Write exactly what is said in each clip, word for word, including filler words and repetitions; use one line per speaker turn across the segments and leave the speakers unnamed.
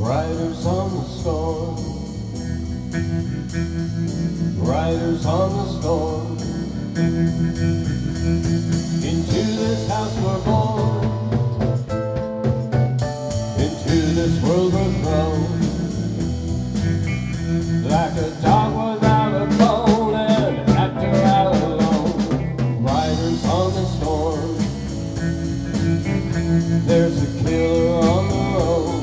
Riders on the storm, riders on the storm. Into this house we're born, into this world we're thrown. Like a dog without a bone, and an actor out alone. Riders on the storm, there's a killer on the road.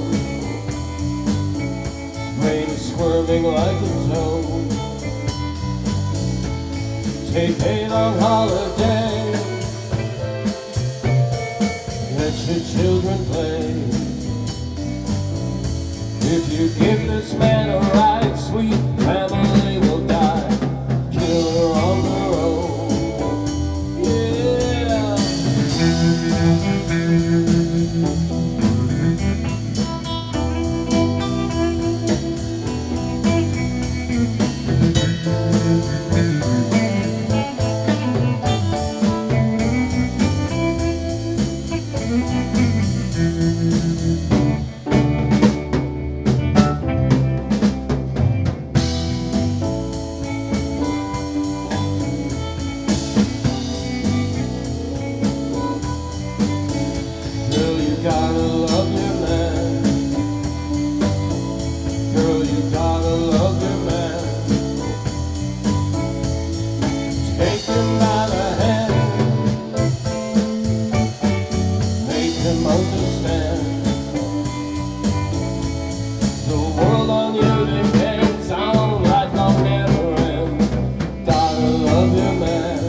Brain squirming like a toad. Take a long holiday, let your children play. If you give this man a ride, sweet family will die. Killer on the road, yeah. You gotta love your man. Girl, you gotta love your man. Take him by the hand, make him understand. The world on you depends on life long never end. Gotta love your man.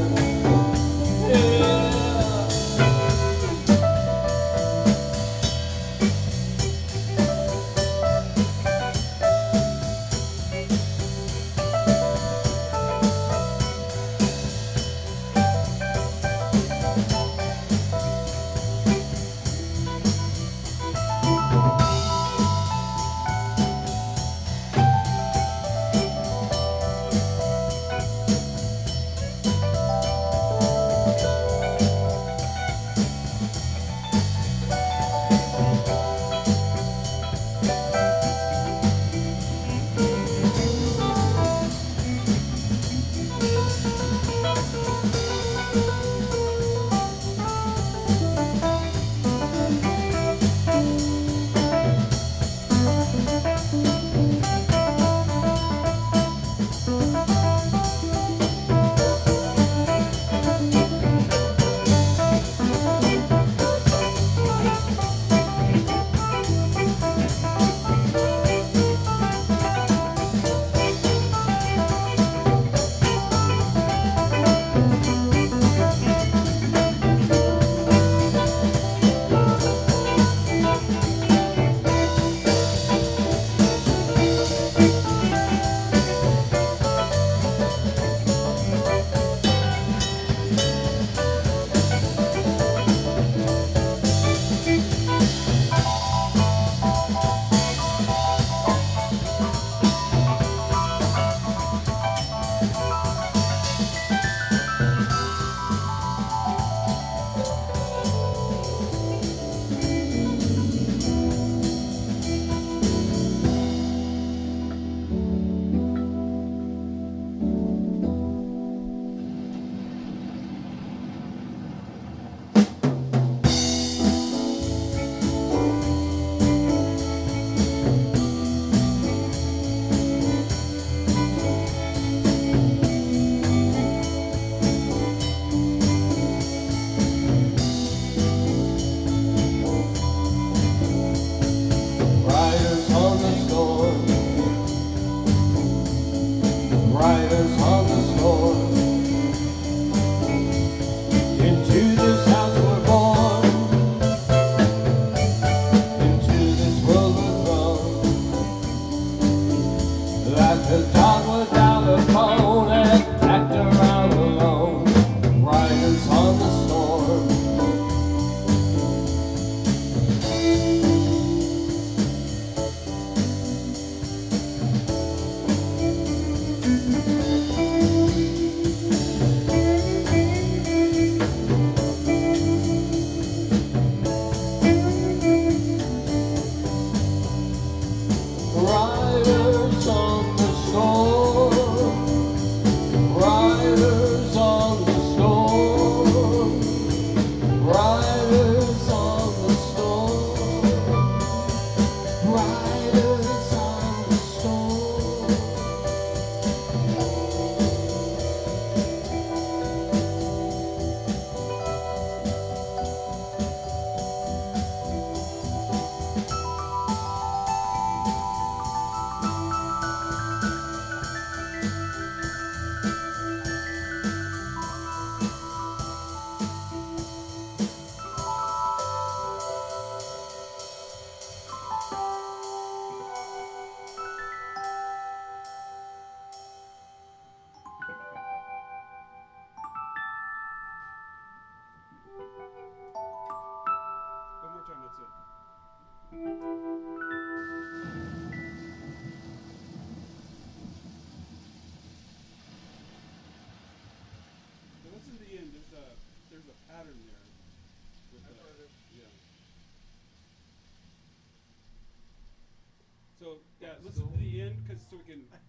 So yeah, listen to the end because so we can